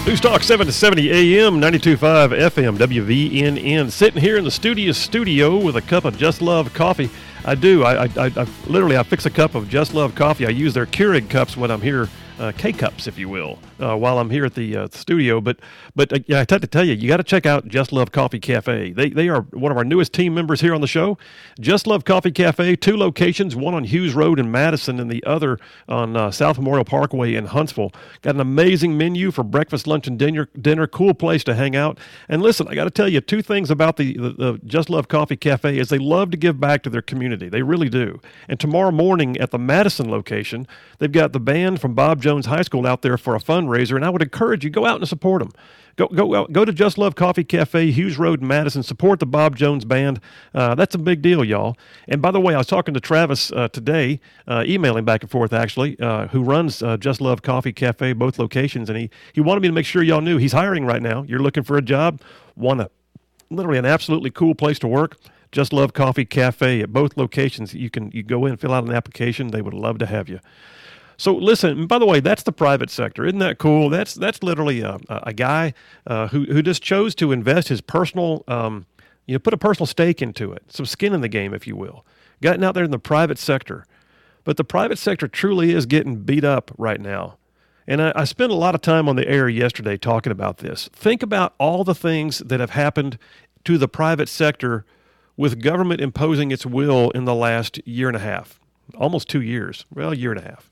News Talk 770 AM, 92.5 FM, WVNN. Sitting here in the studio with a cup of Just Love coffee. I do. I literally fix a cup of Just Love coffee. I use their Keurig cups when I'm here, K-cups, if you will, while I'm here at the studio. But I have to tell you, you got to check out Just Love Coffee Cafe. They are one of our newest team members here on the show. Just Love Coffee Cafe, 2 locations, one on Hughes Road in Madison and the other on South Memorial Parkway in Huntsville. Got an amazing menu for breakfast, lunch, and dinner. Cool place to hang out. And listen, I got to tell you 2 things about the Just Love Coffee Cafe is they love to give back to their community. They really do. And tomorrow morning at the Madison location, they've got the band from Bob Jones High School out there for a fundraiser, and I would encourage you, go out and support them. Go to Just Love Coffee Cafe, Hughes Road in Madison. Support the Bob Jones Band. That's a big deal, y'all. And by the way, I was talking to Travis today, emailing back and forth actually, who runs Just Love Coffee Cafe, both locations, and he wanted me to make sure y'all knew he's hiring right now. You're looking for a job, literally an absolutely cool place to work. Just Love Coffee Cafe at both locations. You go in, fill out an application. They would love to have you. So listen, by the way, that's the private sector. Isn't that cool? That's literally a guy who just chose to invest his personal, put a personal stake into it, some skin in the game, if you will. Gotten out there in the private sector. But the private sector truly is getting beat up right now. And I spent a lot of time on the air yesterday talking about this. Think about all the things that have happened to the private sector with government imposing its will in the last year and a half, almost 2 years, well, a year and a half.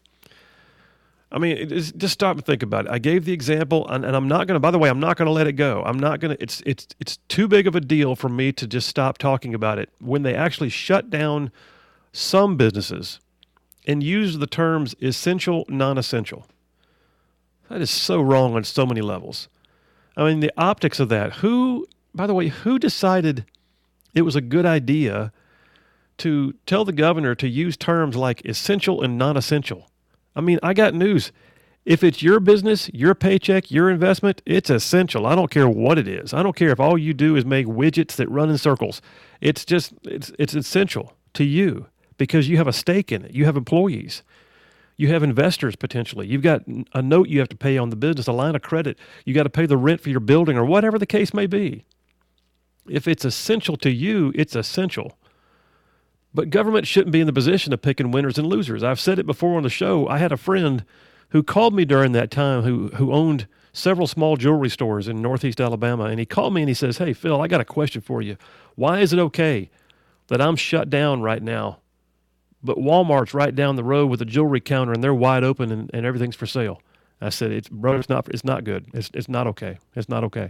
I mean, just stop and think about it. I gave the example, and I'm not going to, by the way, I'm not going to let it go. I'm not going to, it's too big of a deal for me to just stop talking about it when they actually shut down some businesses and use the terms essential, non-essential. That is so wrong on so many levels. I mean, the optics of that. By the way, who decided it was a good idea to tell the governor to use terms like essential and non-essential? I mean, I got news. If it's your business, your paycheck, your investment, it's essential. I don't care what it is. I don't care if all you do is make widgets that run in circles. It's essential to you because you have a stake in it. You have employees. You have investors potentially. You've got a note you have to pay on the business, a line of credit. You got to pay the rent for your building or whatever the case may be. If it's essential to you, it's essential. But government shouldn't be in the position of picking winners and losers. I've said it before on the show. I had a friend who called me during that time who owned several small jewelry stores in Northeast Alabama, and he called me and he says, "Hey, Phil, I got a question for you. Why is it okay that I'm shut down right now, but Walmart's right down the road with a jewelry counter and they're wide open and everything's for sale?" I said, it's not good. It's not okay. It's not okay.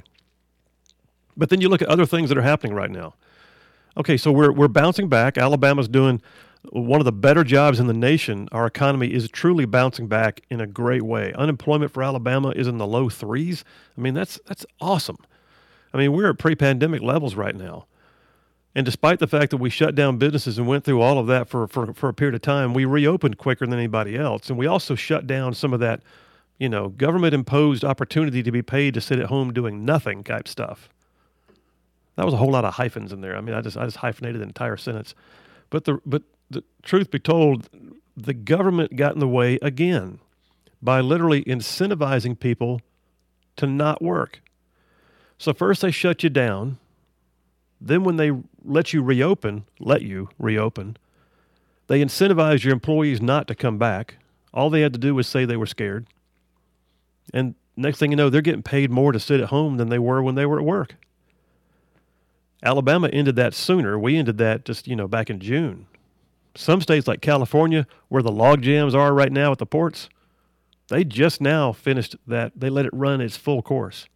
But then you look at other things that are happening right now. Okay, so we're bouncing back. Alabama's doing one of the better jobs in the nation. Our economy is truly bouncing back in a great way. Unemployment for Alabama is in the low 3s. I mean, that's awesome. I mean, we're at pre-pandemic levels right now. And despite the fact that we shut down businesses and went through all of that for a period of time, we reopened quicker than anybody else. And we also shut down some of that, government-imposed opportunity to be paid to sit at home doing nothing type stuff. That was a whole lot of hyphens in there. I mean, I just hyphenated the entire sentence. But the truth be told, the government got in the way again by literally incentivizing people to not work. So first they shut you down. Then when they let you reopen, they incentivize your employees not to come back. All they had to do was say they were scared. And next thing you know, they're getting paid more to sit at home than they were when they were at work. Alabama ended that sooner. We ended that just, back in June. Some states like California, where the log jams are right now at the ports, they just now finished that. They let it run its full course.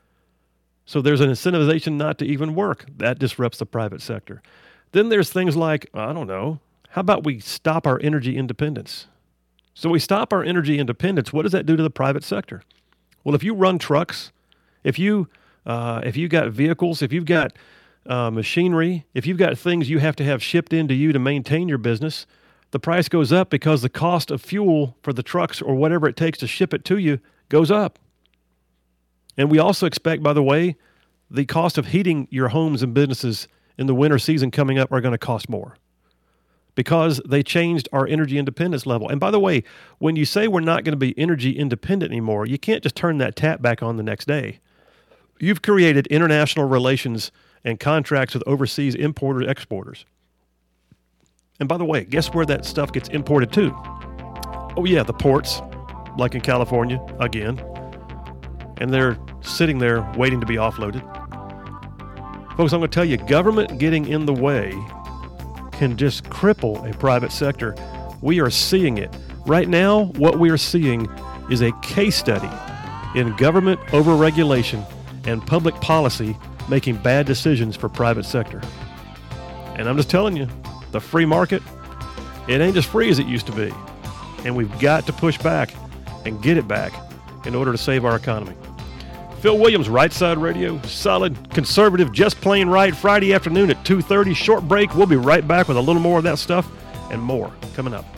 So there's an incentivization not to even work. That disrupts the private sector. Then there's things like, I don't know, how about we stop our energy independence? So we stop our energy independence. What does that do to the private sector? Well, if you run trucks, if you got vehicles, if you've got machinery, if you've got things you have to have shipped into you to maintain your business, the price goes up because the cost of fuel for the trucks or whatever it takes to ship it to you goes up. And we also expect, by the way, the cost of heating your homes and businesses in the winter season coming up are going to cost more because they changed our energy independence level. And by the way, when you say we're not going to be energy independent anymore, you can't just turn that tap back on the next day. You've created international relations and contracts with overseas importers, exporters. And by the way, guess where that stuff gets imported to? Oh yeah, the ports, like in California, again. And they're sitting there waiting to be offloaded. Folks, I'm going to tell you, government getting in the way can just cripple a private sector. We are seeing it. Right now, what we are seeing is a case study in government overregulation and public policy making bad decisions for private sector. And I'm just telling you, the free market, it ain't as free as it used to be. And we've got to push back and get it back in order to save our economy. Phil Williams, Right Side Radio, solid, conservative, just plain right, Friday afternoon at 2:30. Short break. We'll be right back with a little more of that stuff and more coming up.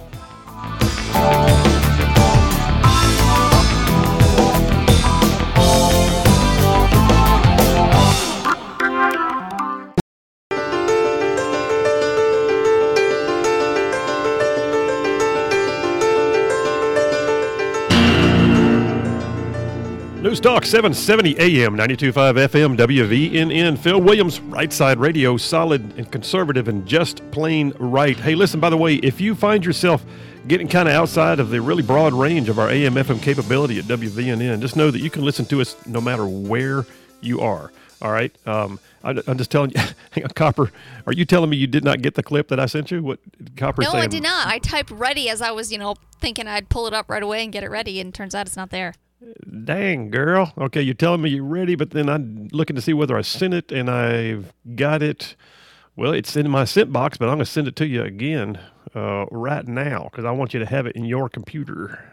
News Talk 770 AM, 92.5 FM, WVNN. Phil Williams, Right Side Radio, solid and conservative and just plain right. Hey, listen, by the way, if you find yourself getting kind of outside of the really broad range of our AM FM capability at WVNN, just know that you can listen to us no matter where you are. All right? I'm just telling you, hang on, Copper, are you telling me you did not get the clip that I sent you? What Copper saying? No, I did not. I typed ready as I was, thinking I'd pull it up right away and get it ready, and it turns out it's not there. Dang, girl. Okay, you're telling me you're ready, but then I'm looking to see whether I sent it, and I've got it. Well, it's in my sent box, but I'm going to send it to you again right now because I want you to have it in your computer.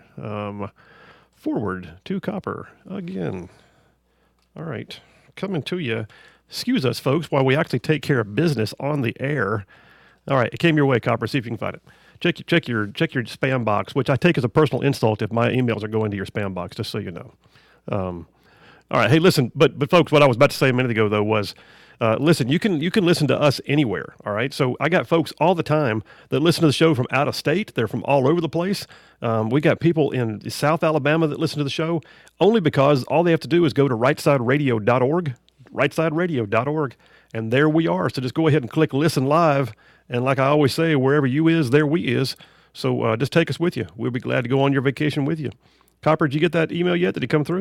Forward to Copper again. All right, coming to you. Excuse us, folks, while we actually take care of business on the air. All right, it came your way, Copper. See if you can find it. Check your spam box, which I take as a personal insult if my emails are going to your spam box, just so you know. All right, hey, listen, but folks, what I was about to say a minute ago though was, listen, you can listen to us anywhere. All right, so I got folks all the time that listen to the show from out of state. They're from all over the place. We got people in South Alabama that listen to the show only because all they have to do is go to rightsideradio.org, rightsideradio.org, and there we are. So just go ahead and click listen live. And like I always say, wherever you is, there we is. So just take us with you. We'll be glad to go on your vacation with you. Copper, did you get that email yet? Did it come through?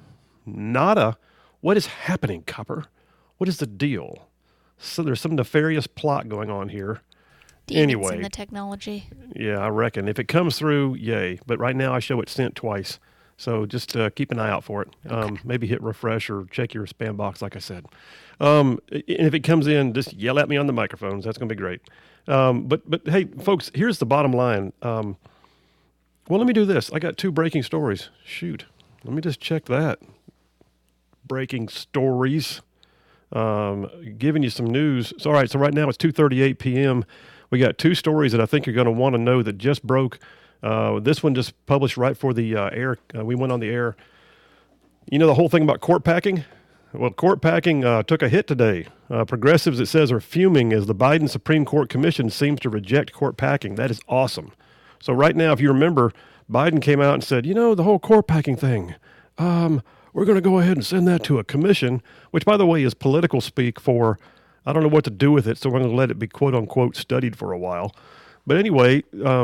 Nada. What is happening, Copper? What is the deal? So there's some nefarious plot going on here. Demons anyway, in the technology. Yeah, I reckon. If it comes through, yay. But right now I show it sent twice. So just keep an eye out for it. Okay. Maybe hit refresh or check your spam box, like I said. And if it comes in, just yell at me on the microphones. That's going to be great. But hey, folks, here's the bottom line. Well, let me do this. I got 2 breaking stories. Shoot. Let me just check that. Breaking stories. Giving you some news. So, all right, so right now it's 2:38 p.m. We got 2 stories that I think you're going to want to know that just broke. This one just published right for the air. We went on the air. You know the whole thing about court packing? Well, court packing took a hit today. Progressives, it says, are fuming as the Biden Supreme Court Commission seems to reject court packing. That is awesome. So right now, if you remember, Biden came out and said, the whole court packing thing, we're going to go ahead and send that to a commission, which, by the way, is political speak for, I don't know what to do with it, so we're going to let it be, quote unquote, studied for a while. But anyway,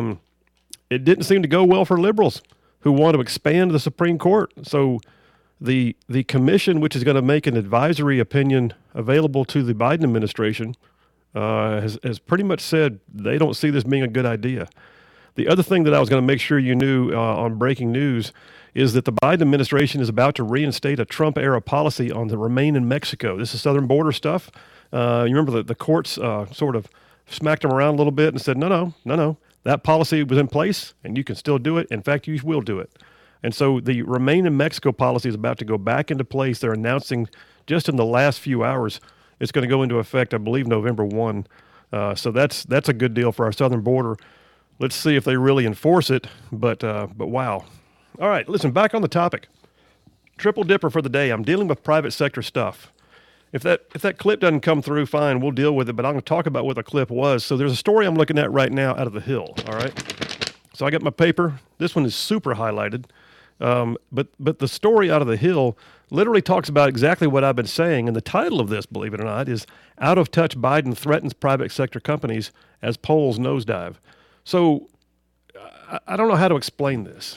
it didn't seem to go well for liberals who want to expand the Supreme Court. So the commission, which is going to make an advisory opinion available to the Biden administration, has pretty much said they don't see this being a good idea. The other thing that I was going to make sure you knew on breaking news is that the Biden administration is about to reinstate a Trump-era policy on the Remain in Mexico. This is southern border stuff. You remember the courts sort of smacked them around a little bit and said, no. That policy was in place, and you can still do it. In fact, you will do it. And so the Remain in Mexico policy is about to go back into place. They're announcing just in the last few hours it's going to go into effect, I believe, November 1. So that's a good deal for our southern border. Let's see if they really enforce it, but wow. All right, listen, back on the topic. Triple dipper for the day. I'm dealing with private sector stuff. If that clip doesn't come through, fine, we'll deal with it. But I'm going to talk about what the clip was. So there's a story I'm looking at right now out of the Hill. All right. So I got my paper. This one is super highlighted. But the story out of the Hill literally talks about exactly what I've been saying. And the title of this, believe it or not, is "Out of Touch Biden Threatens Private Sector Companies as Polls Nosedive." So I don't know how to explain this.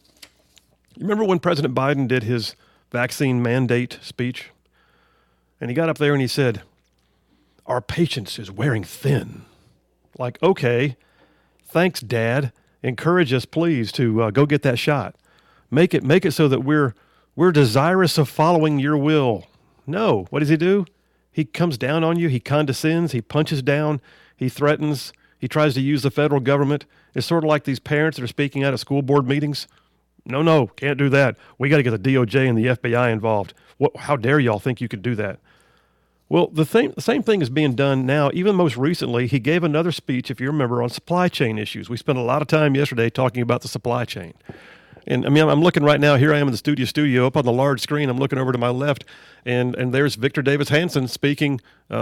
You remember when President Biden did his vaccine mandate speech? And he got up there and he said, "Our patience is wearing thin." Like, okay, thanks, Dad. Encourage us, please, to go get that shot. Make it so that we're desirous of following your will. No, what does he do? He comes down on you. He condescends. He punches down. He threatens. He tries to use the federal government. It's sort of like these parents that are speaking out at school board meetings. No, can't do that. We got to get the DOJ and the FBI involved. How dare y'all think you could do that? Well, the same thing is being done now. Even most recently, he gave another speech, if you remember, on supply chain issues. We spent a lot of time yesterday talking about the supply chain. And I mean, I'm looking right now. Here I am in the studio up on the large screen. I'm looking over to my left, and there's Victor Davis Hanson speaking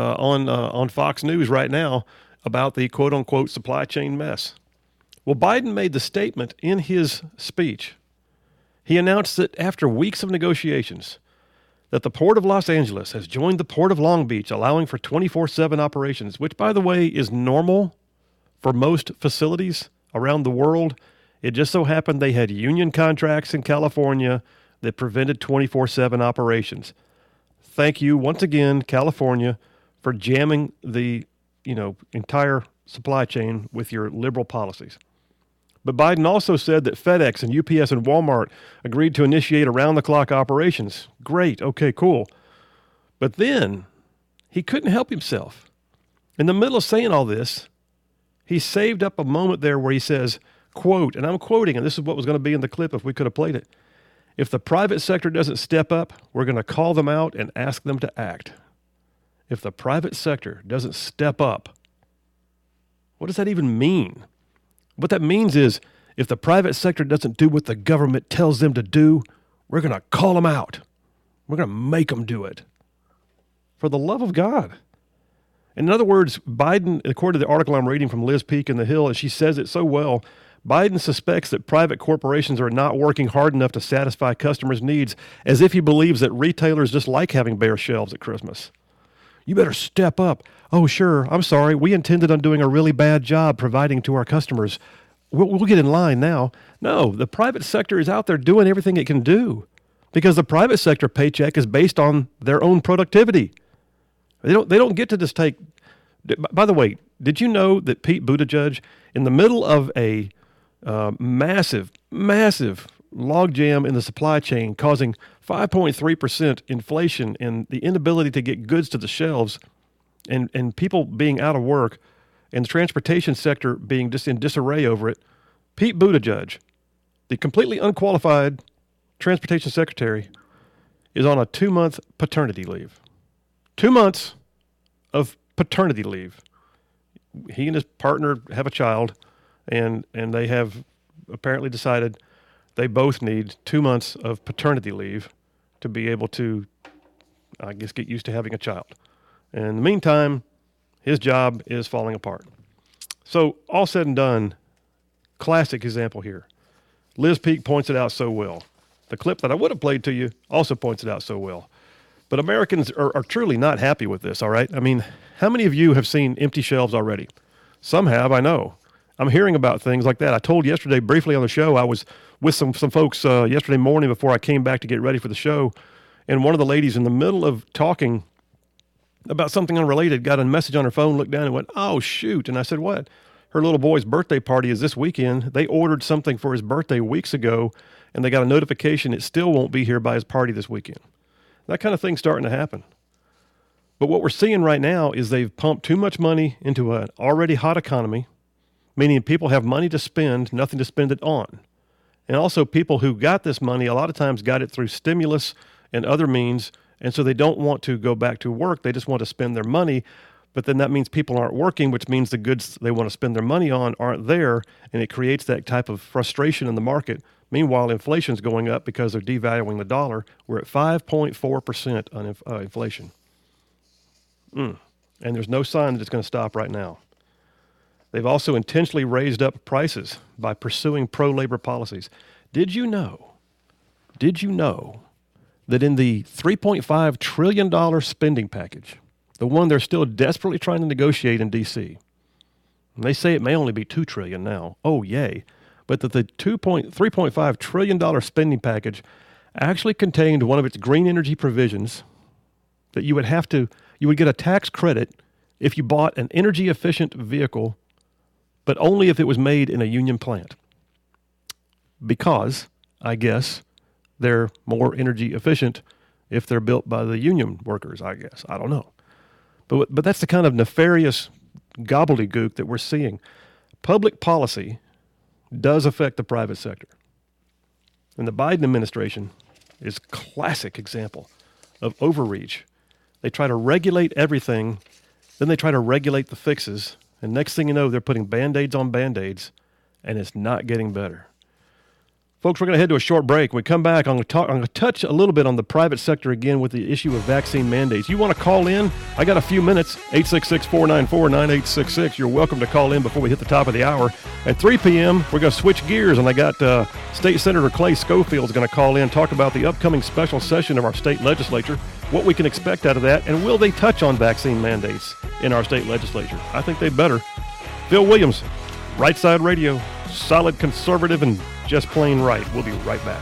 on Fox News right now about the quote unquote supply chain mess. Well, Biden made the statement in his speech. He announced that after weeks of negotiations, that the Port of Los Angeles has joined the Port of Long Beach, allowing for 24/7 operations, which, by the way, is normal for most facilities around the world. It just so happened they had union contracts in California that prevented 24/7 operations. Thank you once again, California, for jamming the entire supply chain with your liberal policies. But Biden also said that FedEx and UPS and Walmart agreed to initiate around-the-clock operations. Great. Okay, cool. But then he couldn't help himself. In the middle of saying all this, he saved up a moment there where he says, quote, and I'm quoting, and this is what was going to be in the clip if we could have played it. "If the private sector doesn't step up, we're going to call them out and ask them to act." If the private sector doesn't step up, what does that even mean? What that means is if the private sector doesn't do what the government tells them to do, we're going to call them out. We're going to make them do it. For the love of God. In other words, Biden, according to the article I'm reading from Liz Peek in the Hill, and she says it so well, Biden suspects that private corporations are not working hard enough to satisfy customers' needs, as if he believes that retailers just like having bare shelves at Christmas. You better step up. "Oh, sure, I'm sorry. We intended on doing a really bad job providing to our customers. We'll get in line now." No, the private sector is out there doing everything it can do because the private sector paycheck is based on their own productivity. They don't get to just take. By the way, did you know that Pete Buttigieg, in the middle of a massive logjam in the supply chain, causing 5.3% inflation and the inability to get goods to the shelves, and people being out of work, and the transportation sector being just in disarray over it, Pete Buttigieg, the completely unqualified transportation secretary, is on a 2-month paternity leave. 2 months of paternity leave. He and his partner have a child, and they have apparently decided they both need 2 months of paternity leave to be able to, I guess, get used to having a child. And in the meantime, his job is falling apart. So all said and done, classic example here. Liz Peek points it out so well. The clip that I would have played to you also points it out so well. But Americans are truly not happy with this, all right? I mean, how many of you have seen empty shelves already? Some have, I know. I'm hearing about things like that. I told yesterday briefly on the show, I was with some folks yesterday morning before I came back to get ready for the show, and one of the ladies in the middle of talking about something unrelated got a message on her phone, looked down and went, "Oh, shoot." And I said, "What?" Her little boy's birthday party is this weekend. They ordered something for his birthday weeks ago, and they got a notification it still won't be here by his party this weekend. That kind of thing's starting to happen. But what we're seeing right now is they've pumped too much money into an already hot economy, meaning people have money to spend, nothing to spend it on. And also people who got this money a lot of times got it through stimulus and other means, and so they don't want to go back to work. They just want to spend their money, but then that means people aren't working, which means the goods they want to spend their money on aren't there, and it creates that type of frustration in the market. Meanwhile, inflation's going up because they're devaluing the dollar. We're at 5.4% on inflation. And there's no sign that it's going to stop right now. They've also intentionally raised up prices by pursuing pro-labor policies. Did you know that in the $3.5 trillion spending package, the one they're still desperately trying to negotiate in D.C., and they say it may only be $2 trillion now. Oh, yay. But that the $3.5 trillion spending package actually contained one of its green energy provisions that you would get a tax credit if you bought an energy-efficient vehicle, but only if it was made in a union plant. Because, I guess, they're more energy efficient if they're built by the union workers, I guess. I don't know. But that's the kind of nefarious gobbledygook that we're seeing. Public policy does affect the private sector. And the Biden administration is a classic example of overreach. They try to regulate everything, then they try to regulate the fixes, and next thing you know, they're putting Band-Aids on Band-Aids, and it's not getting better. Folks, we're going to head to a short break. When we come back, I'm going to touch a little bit on the private sector again with the issue of vaccine mandates. You want to call in? I got a few minutes, 866-494-9866. You're welcome to call in before we hit the top of the hour. At 3 p.m., we're going to switch gears, and I got State Senator Clay Schofield is going to call in, talk about the upcoming special session of our state legislature, what we can expect out of that, and will they touch on vaccine mandates in our state legislature? I think they better. Phil Williams, Right Side Radio, solid conservative and just plain right. We'll be right back.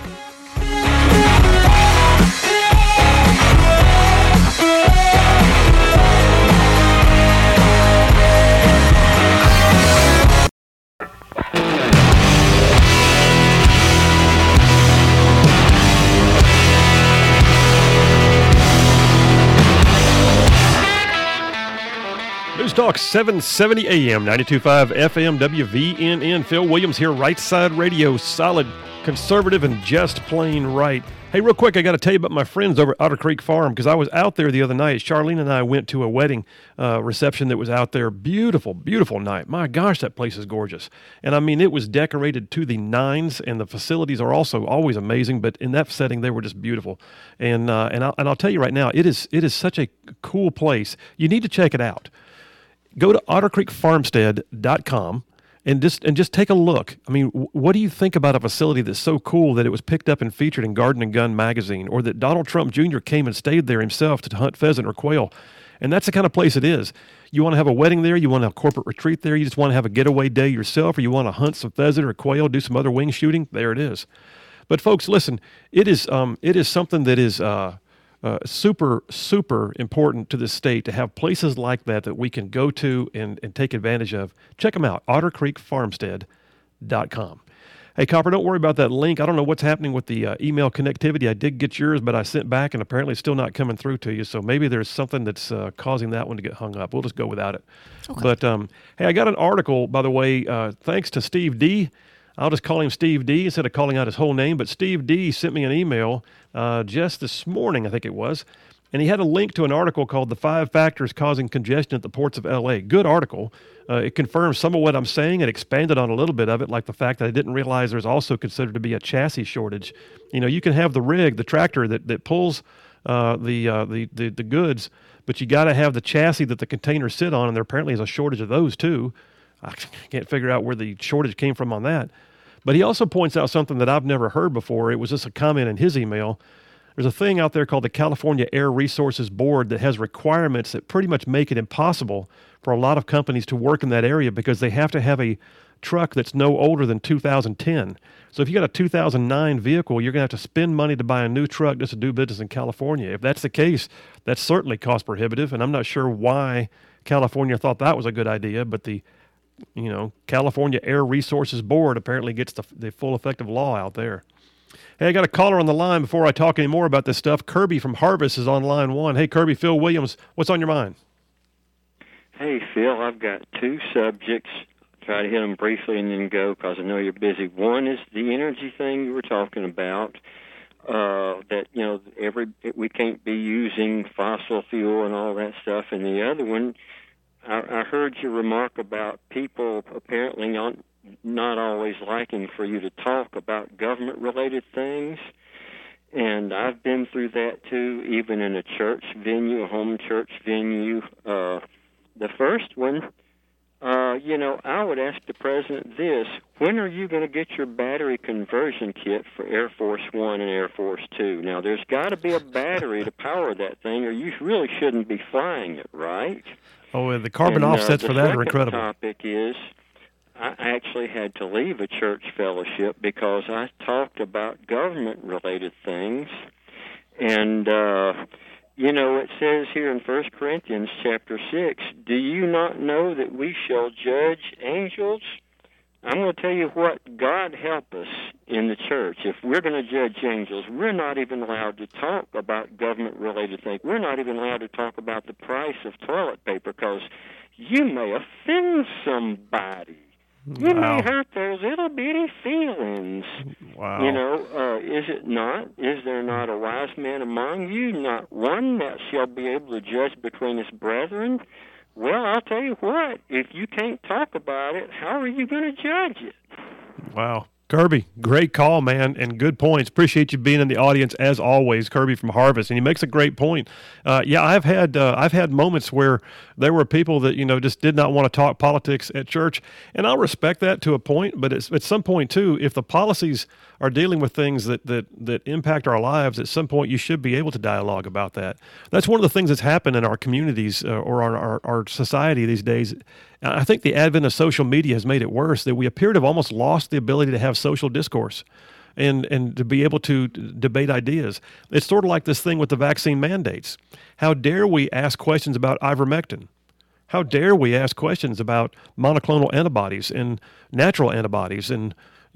News Talk 770 AM, 92.5 FM, WVNN. Phil Williams here, Right Side Radio, solid, conservative, and just plain right. Hey, real quick, I got to tell you about my friends over at Otter Creek Farm, because I was out there the other night. Charlene and I went to a wedding reception that was out there. Beautiful, beautiful night. My gosh, that place is gorgeous. And I mean, it was decorated to the nines, and the facilities are also always amazing, but in that setting, they were just beautiful. And I'll tell you right now, it is such a cool place. You need to check it out. Go to ottercreekfarmstead.com and just take a look. I mean, what do you think about a facility that's so cool that it was picked up and featured in Garden and Gun magazine, or that Donald Trump Jr. came and stayed there himself to hunt pheasant or quail? And that's the kind of place it is. You want to have a wedding there, you want to have a corporate retreat there, you just want to have a getaway day yourself, or you want to hunt some pheasant or quail, do some other wing shooting, there it is. But folks, listen, it is something that is super, super important to the state to have places like that we can go to and take advantage of. Check them out, ottercreekfarmstead.com. Hey, Copper, don't worry about that link. I don't know what's happening with the email connectivity. I did get yours, but I sent back, and apparently it's still not coming through to you. So maybe there's something that's causing that one to get hung up. We'll just go without it. Okay. But, hey, I got an article, by the way, thanks to Steve D. I'll just call him Steve D instead of calling out his whole name. But Steve D sent me an email just this morning, I think it was, and he had a link to an article called The 5 Factors Causing Congestion at the Ports of L.A. Good article. It confirms some of what I'm saying and expanded on a little bit of it, like the fact that I didn't realize there's also considered to be a chassis shortage. You know, you can have the rig, the tractor that pulls the goods, but you got to have the chassis that the containers sit on, and there apparently is a shortage of those too. I can't figure out where the shortage came from on that. But he also points out something that I've never heard before. It was just a comment in his email. There's a thing out there called the California Air Resources Board that has requirements that pretty much make it impossible for a lot of companies to work in that area, because they have to have a truck that's no older than 2010. So if you got a 2009 vehicle, you're going to have to spend money to buy a new truck just to do business in California. If that's the case, that's certainly cost prohibitive, and I'm not sure why California thought that was a good idea, but the California Air Resources Board apparently gets the full effect of law out there. Hey, I got a caller on the line before I talk any more about this stuff. Kirby from Harvest is on line one. Hey, Kirby, Phil Williams, what's on your mind? Hey, Phil, I've got two subjects. Try to hit them briefly and then go, because I know you're busy. One is the energy thing you were talking about, that, we can't be using fossil fuel and all that stuff. And the other one, I heard your remark about people apparently not always liking for you to talk about government-related things. And I've been through that too, even in a church venue, a home church venue. The first one, I would ask the president this: when are you going to get your battery conversion kit for Air Force One and Air Force Two? Now, there's got to be a battery to power that thing, or you really shouldn't be flying it, right? Oh, and the carbon offsets for that are incredible. The topic is, I actually had to leave a church fellowship because I talked about government-related things. And, it says here in 1 Corinthians chapter 6, do you not know that we shall judge angels? I'm going to tell you what, God help us in the church. If we're going to judge angels, we're not even allowed to talk about government-related things. We're not even allowed to talk about the price of toilet paper because you may offend somebody. You may hurt those little bitty feelings. Wow. Is it not? Is there not a wise man among you, not one that shall be able to judge between his brethren? Well, I'll tell you what, if you can't talk about it, how are you going to judge it? Wow. Kirby, great call, man, and good points. Appreciate you being in the audience as always, Kirby from Harvest, and he makes a great point. I've had moments where there were people that just did not want to talk politics at church, and I'll respect that to a point. But at some point too, if the policies are dealing with things that impact our lives, at some point you should be able to dialogue about that. That's one of the things that's happened in our communities or our society these days. I think the advent of social media has made it worse, that we appear to have almost lost the ability to have social discourse and to be able to debate ideas. It's sort of like this thing with the vaccine mandates. How dare we ask questions about ivermectin? How dare we ask questions about monoclonal antibodies and natural antibodies and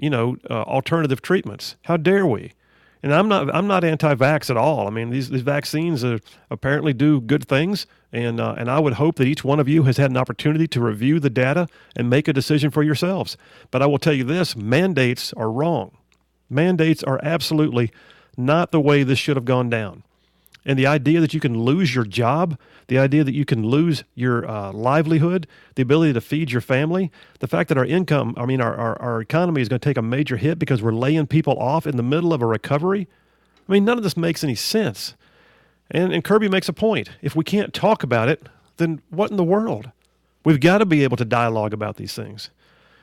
alternative treatments? How dare we? And I'm not anti-vax at all. I mean, these vaccines apparently do good things, and I would hope that each one of you has had an opportunity to review the data and make a decision for yourselves. But I will tell you this: mandates are wrong. Mandates are absolutely not the way this should have gone down. And the idea that you can lose your job, the idea that you can lose your livelihood, the ability to feed your family, the fact that our economy is going to take a major hit because we're laying people off in the middle of a recovery. I mean, none of this makes any sense. And Kirby makes a point. If we can't talk about it, then what in the world? We've got to be able to dialogue about these things.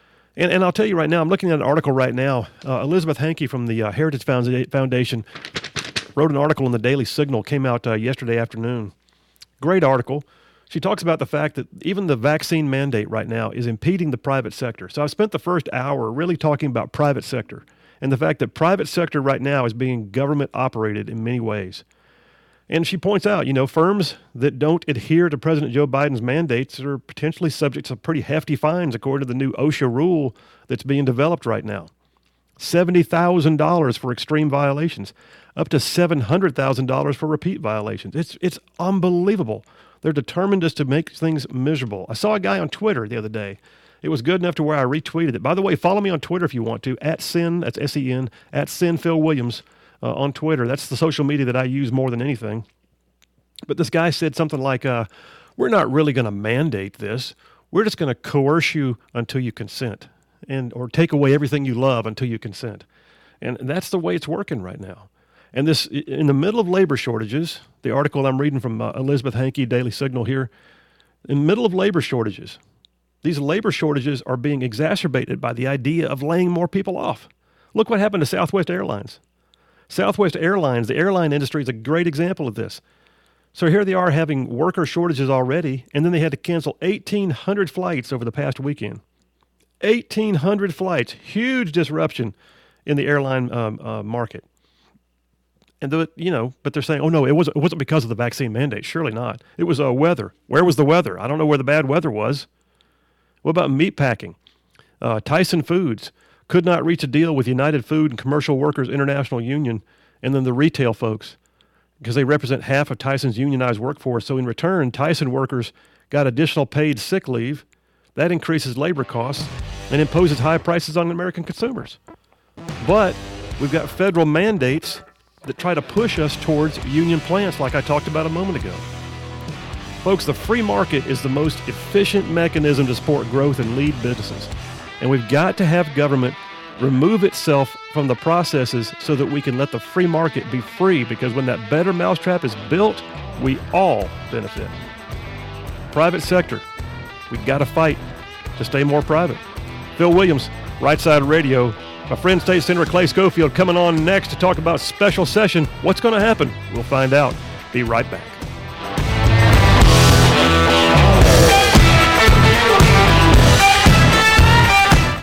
And I'll tell you right now, I'm looking at an article right now. Elizabeth Hankey from the Heritage Foundation wrote an article in the Daily Signal, came out yesterday afternoon. Great article. She talks about the fact that even the vaccine mandate right now is impeding the private sector. So I've spent the first hour really talking about private sector and the fact that private sector right now is being government operated in many ways. And she points out, firms that don't adhere to President Joe Biden's mandates are potentially subject to pretty hefty fines according to the new OSHA rule that's being developed right now. $70,000 for extreme violations, up to $700,000 for repeat violations. It's unbelievable. They're determined just to make things miserable. I saw a guy on Twitter the other day. It was good enough to where I retweeted it. By the way, follow me on Twitter if you want to, @Sin, that's S-E-N, @Sin Phil Williams on Twitter. That's the social media that I use more than anything. But this guy said something like, we're not really going to mandate this. We're just going to coerce you until you consent. Or take away everything you love until you consent. And that's the way it's working right now. And this, in the middle of labor shortages, the article I'm reading from Elizabeth Hankey, Daily Signal here, in the middle of labor shortages, these labor shortages are being exacerbated by the idea of laying more people off. Look what happened to Southwest Airlines. Southwest Airlines, the airline industry, is a great example of this. So here they are having worker shortages already, and then they had to cancel 1,800 flights over the past weekend. 1,800 flights, huge disruption in the airline market. And but they're saying, oh no, it wasn't because of the vaccine mandate. Surely not. It was weather. Where was the weather? I don't know where the bad weather was. What about meat packing? Tyson Foods could not reach a deal with United Food and Commercial Workers International Union, and then the retail folks, because they represent half of Tyson's unionized workforce. So in return, Tyson workers got additional paid sick leave. That increases labor costs and imposes high prices on American consumers. But we've got federal mandates that try to push us towards union plants like I talked about a moment ago. Folks, the free market is the most efficient mechanism to support growth and lead businesses. And we've got to have government remove itself from the processes so that we can let the free market be free, because when that better mousetrap is built, we all benefit. Private sector, we got to fight to stay more private. Phil Williams, Right Side Radio. My friend State Senator Clay Schofield coming on next to talk about special session. What's going to happen? We'll find out. Be right back.